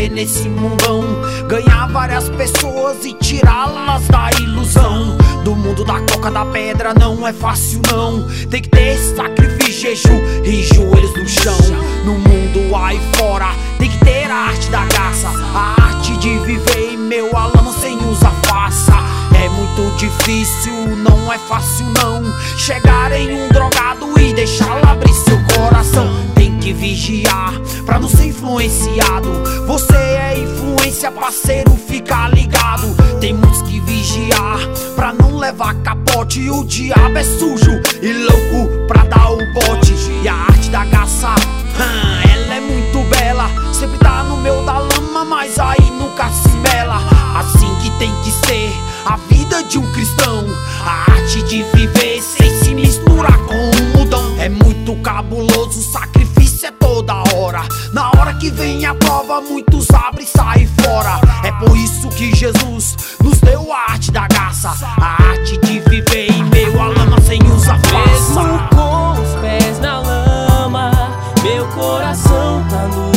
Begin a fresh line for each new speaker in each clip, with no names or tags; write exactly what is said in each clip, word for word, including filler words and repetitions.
viver nesse mundão, ganhar várias pessoas e tirá-las da ilusão. Do mundo da coca, da pedra, não é fácil não. Tem que ter sacrifício, jejum e joelhos no chão. No mundo aí fora, tem que ter a arte da graça, a arte de viver em meu a lama sem usar faça. É muito difícil, não é fácil não, chegar em um drogado e deixá-lo abrir seu coração. Tem que vigiar pra não ser influenciado. Você é influência, parceiro, fica ligado. Tem muitos que vigiar pra não levar capote. O diabo é sujo e louco pra dar o bote. E a arte da caça, hum, ela é muito bela, sempre tá no meio da lama, mas aí nunca se mela. Assim que tem que ser a vida de um cristão, a arte de viver sem se misturar com o mundão. É muito cabuloso, o sacrifício é toda hora. Na hora que vem a prova, muitos abrem e saem fora. É por isso que Jesus nos deu a arte da graça, a arte de viver em meio à lama sem usar faça.
Mesmo com os pés na lama, meu coração tá no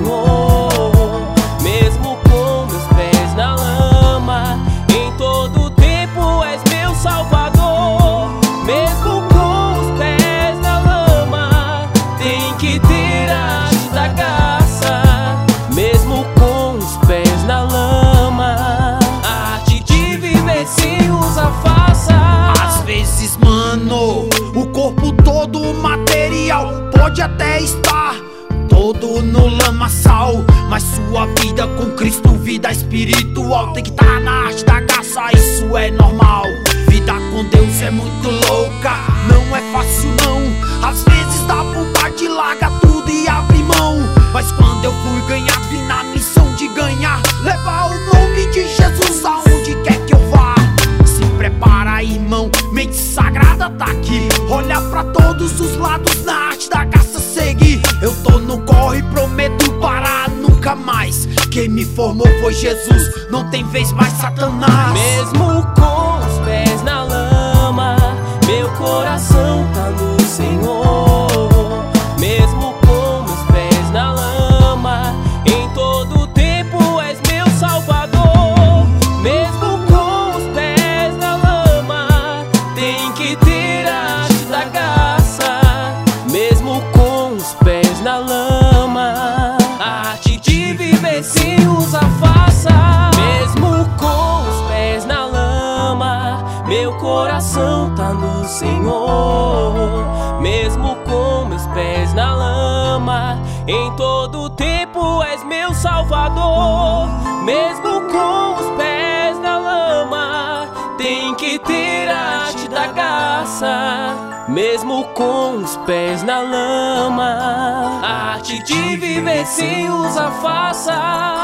Senhor. Mesmo com meus pés na lama, em todo tempo és meu Salvador. Mesmo com os pés na lama, tem que ter a arte da graça. Mesmo com os pés na lama, a arte de viver sem usar faça.
Às vezes, mano, o corpo todo material pode até estar todo no lamaçal, mas sua vida com Cristo, vida espiritual, tem que estar na arte da graça, isso é normal. Vida com Deus é muito louca, não é fácil não. Às vezes dá vontade de largar tudo e abrir mão, mas quando eu fui ganhar, vim na missão de ganhar, levar o nome de Jesus aonde quer que eu vá. Se prepara, irmão, mente sagrada tá aqui, olha pra todos os lados, na arte da graça seguir. Eu tô no corre, prometo parar nunca mais. Quem me formou foi Jesus, não tem vez mais Satanás.
Mesmo com os pés na lama, meu coração tá no Senhor. Mesmo com meus pés na lama, em todo tempo és meu Salvador. Mesmo com os pés na lama, tem que ter a arte da graça. Mesmo com os pés na lama, a arte de viver sem usar faça. Mesmo com os pés na lama, meu coração tá no Senhor. Mesmo com meus pés na lama, em todo tempo és meu Salvador. Mesmo com os pés na lama, tem que ter a arte da graça. Mesmo com os pés na lama, a arte de viver sem usar faça.